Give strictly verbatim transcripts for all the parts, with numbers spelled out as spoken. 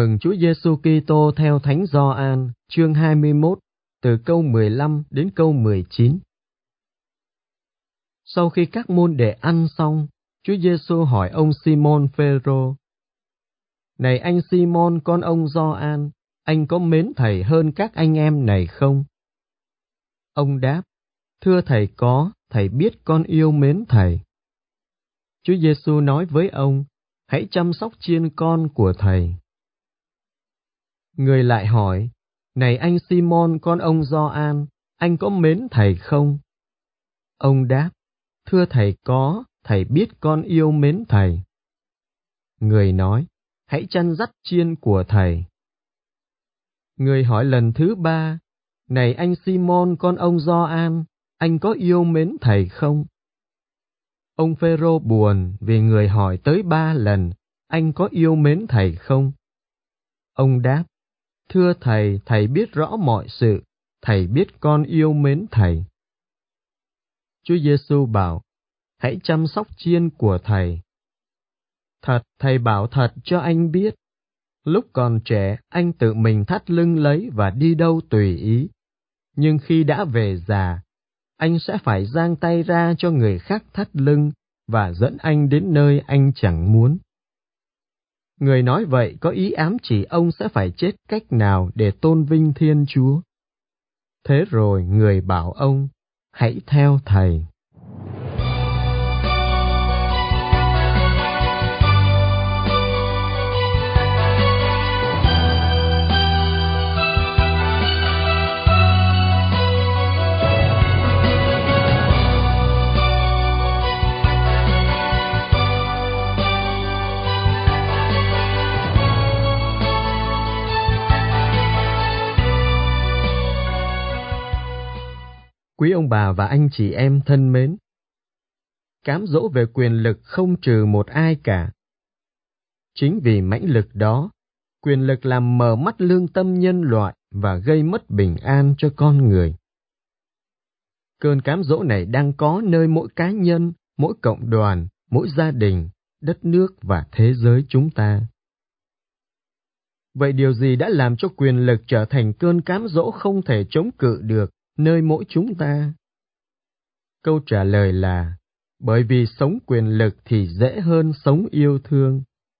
mừng Chúa Giêsu Kitô theo Thánh Gioan, chương hai mươi mốt, từ câu mười lăm đến câu mười chín. Sau khi các môn đệ ăn xong, Chúa Giêsu hỏi ông Simon Phêrô: Này anh Simon con ông Gioan, anh có mến thầy hơn các anh em này không? Ông đáp: Thưa thầy có, thầy biết con yêu mến thầy. Chúa Giêsu nói với ông: Hãy chăm sóc chiên con của thầy. Người lại hỏi: Này anh Simon con ông Gioan, anh có mến thầy không? Ông đáp: Thưa thầy có, thầy biết con yêu mến thầy. Người nói: Hãy chăn dắt chiên của thầy. Người hỏi lần thứ ba: Này anh Simon con ông Gioan, anh có yêu mến thầy không? Ông Phêrô buồn vì người hỏi tới ba lần: Anh có yêu mến thầy không? Ông đáp: Thưa thầy, thầy biết rõ mọi sự, thầy biết con yêu mến thầy. Chúa Giêsu bảo: Hãy chăm sóc chiên của thầy. Thật, thầy bảo thật cho anh biết, lúc còn trẻ anh tự mình thắt lưng lấy và đi đâu tùy ý. Nhưng khi đã về già, anh sẽ phải giang tay ra cho người khác thắt lưng và dẫn anh đến nơi anh chẳng muốn. Người nói vậy có ý ám chỉ ông sẽ phải chết cách nào để tôn vinh Thiên Chúa. Thế rồi người bảo ông: Hãy theo thầy. Quý ông bà và anh chị em thân mến, cám dỗ về quyền lực không trừ một ai cả. Chính vì mãnh lực đó, quyền lực làm mờ mắt lương tâm nhân loại và gây mất bình an cho con người. Cơn cám dỗ này đang có nơi mỗi cá nhân, mỗi cộng đoàn, mỗi gia đình, đất nước và thế giới chúng ta. Vậy điều gì đã làm cho quyền lực trở thành cơn cám dỗ không thể chống cự được nơi mỗi chúng ta? Câu trả lời là: bởi vì sống quyền lực thì dễ hơn sống yêu thương.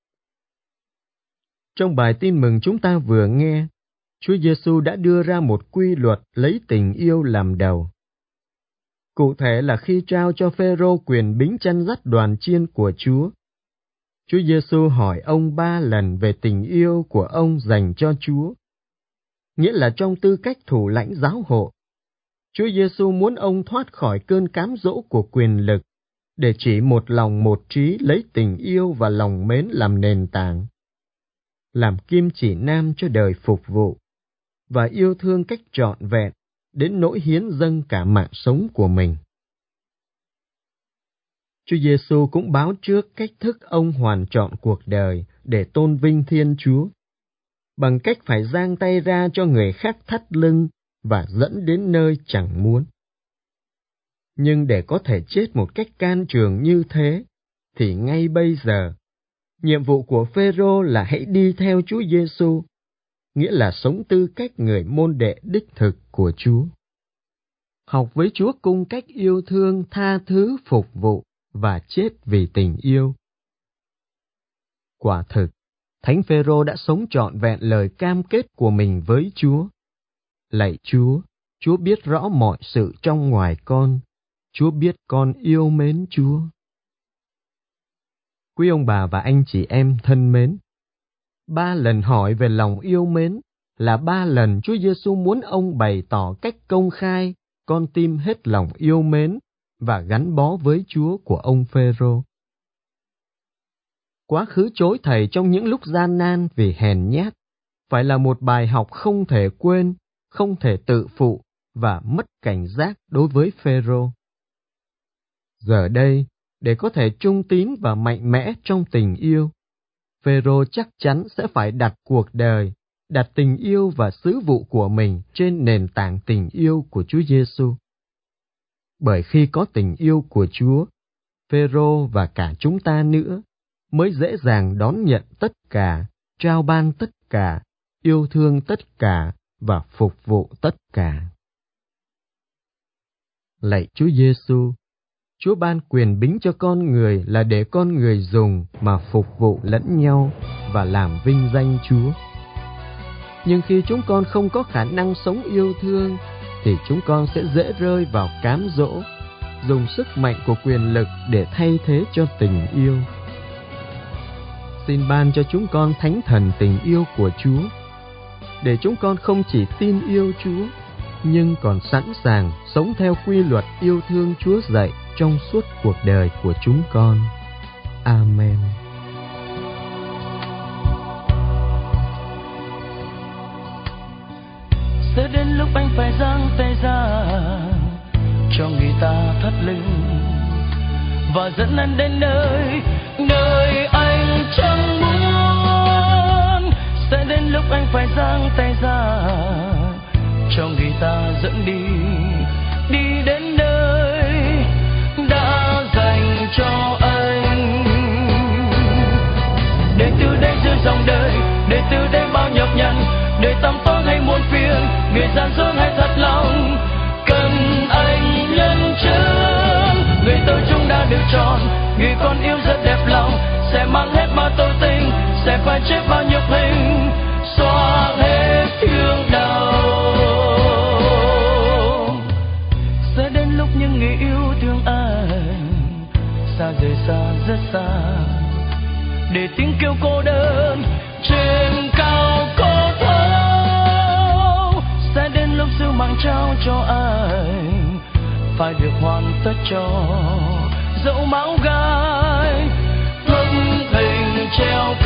Trong bài tin mừng chúng ta vừa nghe, Chúa Giêsu đã đưa ra một quy luật lấy tình yêu làm đầu. Cụ thể là khi trao cho Phêrô quyền bính chăn dắt đoàn chiên của Chúa, Chúa Giêsu hỏi ông ba lần về tình yêu của ông dành cho Chúa. Nghĩa là trong tư cách thủ lãnh giáo hội, Chúa Giêsu muốn ông thoát khỏi cơn cám dỗ của quyền lực để chỉ một lòng một trí lấy tình yêu và lòng mến làm nền tảng, làm kim chỉ nam cho đời phục vụ, và yêu thương cách trọn vẹn đến nỗi hiến dâng cả mạng sống của mình. Chúa Giêsu cũng báo trước cách thức ông hoàn trọn cuộc đời để tôn vinh Thiên Chúa, bằng cách phải giang tay ra cho người khác thắt lưng và dẫn đến nơi chẳng muốn. Nhưng để có thể chết một cách can trường như thế, thì ngay bây giờ, nhiệm vụ của Phêrô là hãy đi theo Chúa Giêsu, nghĩa là sống tư cách người môn đệ đích thực của Chúa. Học với Chúa cung cách yêu thương, tha thứ, phục vụ và chết vì tình yêu. Quả thực, Thánh Phêrô đã sống trọn vẹn lời cam kết của mình với Chúa. Lạy Chúa, Chúa biết rõ mọi sự trong ngoài con. Chúa biết con yêu mến Chúa. Quý ông bà và anh chị em thân mến, ba lần hỏi về lòng yêu mến là ba lần Chúa Giêsu muốn ông bày tỏ cách công khai con tim hết lòng yêu mến và gắn bó với Chúa của ông Phêrô. Quá khứ chối thầy trong những lúc gian nan vì hèn nhát phải là một bài học không thể quên, không thể tự phụ và mất cảnh giác đối với Phêrô. Giờ đây, để có thể trung tín và mạnh mẽ trong tình yêu, Phêrô chắc chắn sẽ phải đặt cuộc đời, đặt tình yêu và sứ vụ của mình trên nền tảng tình yêu của Chúa Giêsu. Bởi khi có tình yêu của Chúa, Phêrô và cả chúng ta nữa mới dễ dàng đón nhận tất cả, trao ban tất cả cả, yêu thương tất cả và phục vụ tất cả. Lạy Chúa Giêsu, Chúa ban quyền bính cho con người là để con người dùng mà phục vụ lẫn nhau và làm vinh danh Chúa. Nhưng khi chúng con không có khả năng sống yêu thương, thì chúng con sẽ dễ rơi vào cám dỗ, dùng sức mạnh của quyền lực để thay thế cho tình yêu. Xin ban cho chúng con thánh thần tình yêu của Chúa, để chúng con không chỉ tin yêu Chúa, nhưng còn sẵn sàng sống theo quy luật yêu thương Chúa dạy trong suốt cuộc đời của chúng con. Amen. Sẽ đến lúc anh phải giang tay ra cho người ta thắt lưng và dẫn anh đến nơi nơi anh chẳng muốn. Sẽ đến lúc anh phải giang tay ra cho người ta dẫn đi đi đến nơi đã dành cho anh. Để từ đây giữa dòng đời, để từ đây bao nhọc nhằn, để tăm tối hay muôn phiền, người gian dối hay thật lòng, cần anh nhân chứng. Người tôi chúng đã được chọn, người con yêu rất đẹp lòng, sẽ mang hết bao tội tình, sẽ phải chết bao nhục hình, xóa hết thương đau. Sẽ đến lúc những người yêu thương anh xa rời xa rất xa, để tiếng kêu cô đơn trên cao có thấu. Sẽ đến lúc sứ mạng trao cho anh phải được hoàn tất cho dẫu máu gai bức hình treo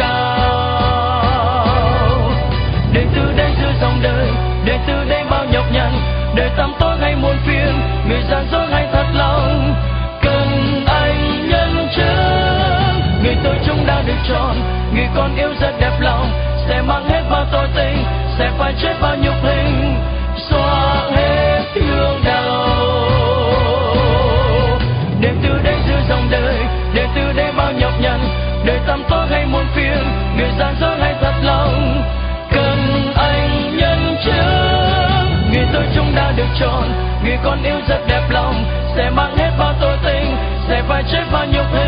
cao. Để từ đây giữa dòng đời, để từ đây bao nhọc nhằn, để tăm tối hay muôn phiền, người gian dối hay thật lòng, cần anh nhân chứng. Người tôi chúng đã được chọn, người con yêu rất đẹp lòng, sẽ mang hết bao tội tình, sẽ phải chết bao nhục hình, xóa hết thương đau. Để từ đây giữa dòng đời, để từ đây bao nhọc nhằn, để tăm tối hay muôn phiền, người gian dối hay thật lòng, cần anh nhân chứng. Người tôi chúng đã được chọn, người con yêu rất đẹp lòng, sẽ mang hết bao tội tình, sẽ phải chết bao nhục hình.